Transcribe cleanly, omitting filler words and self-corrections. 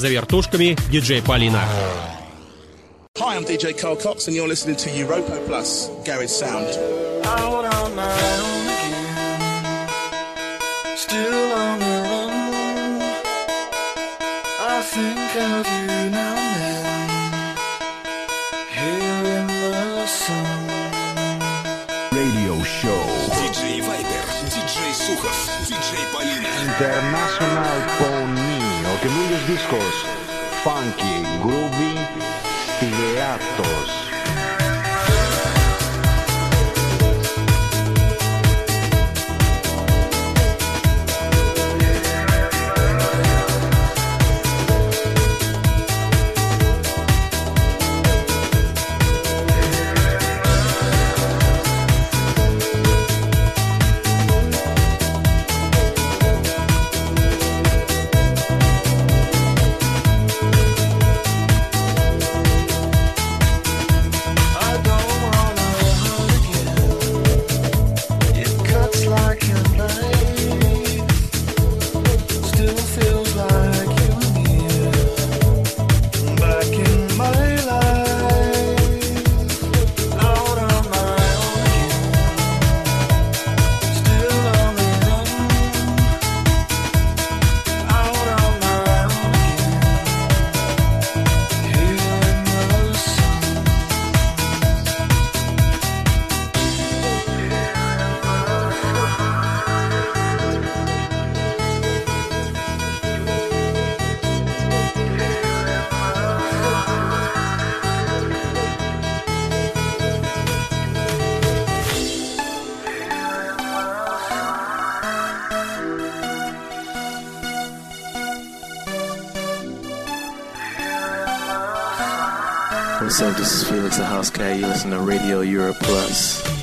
За вертушками диджей Полина. Hi, I'm DJ Carl Cox and you're listening to Europa Plus Garage Sound. Out on my own again, still on the run. I think of you now and then, here in the sun. Radio Show. DJ Viper, DJ Sukhov, DJ Polina. International Pony. Ο καινούργιος δίσκος. Funky, groovy, στιγεάτος. What's up, this is Felix the House Cat. You listen to Radio Europe Plus.